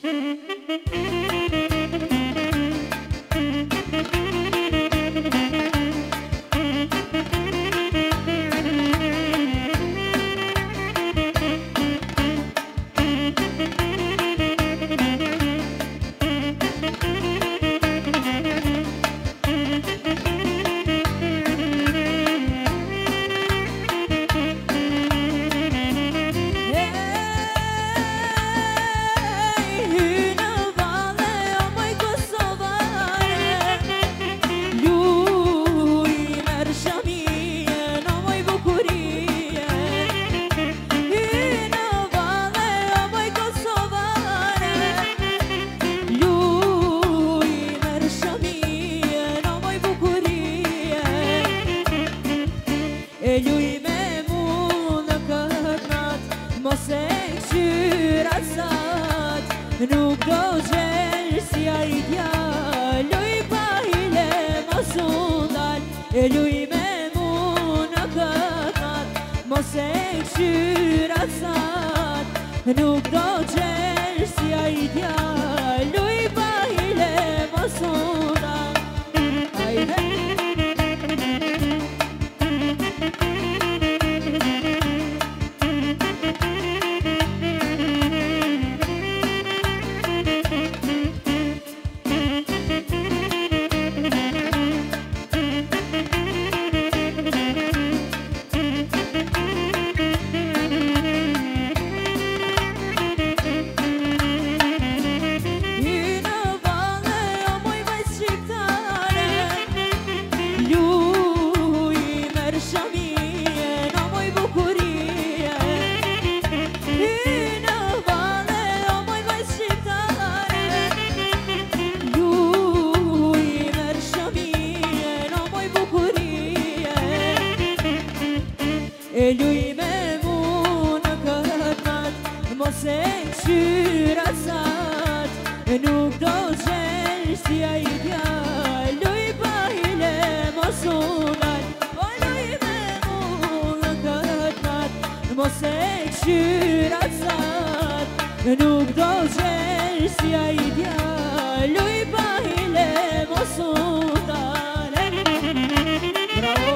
Nuk do gjerë si a I djallë, luj pa hile mos undal, e luj me mu në këtë natë, mos e këshyra sat. Nuk do gjerë si a I djallë, luj pa hile mos undal. Ajde! E luj me mu në këtë natë, mos e këshyra sat. Nuk do gjerë si a I djallë, luj pa hile mos undal. O luj me mu në këtë natë, mos e këshyra sat. Nuk do gjerë si a I djallë, luj pa hile mos undal. Bravo!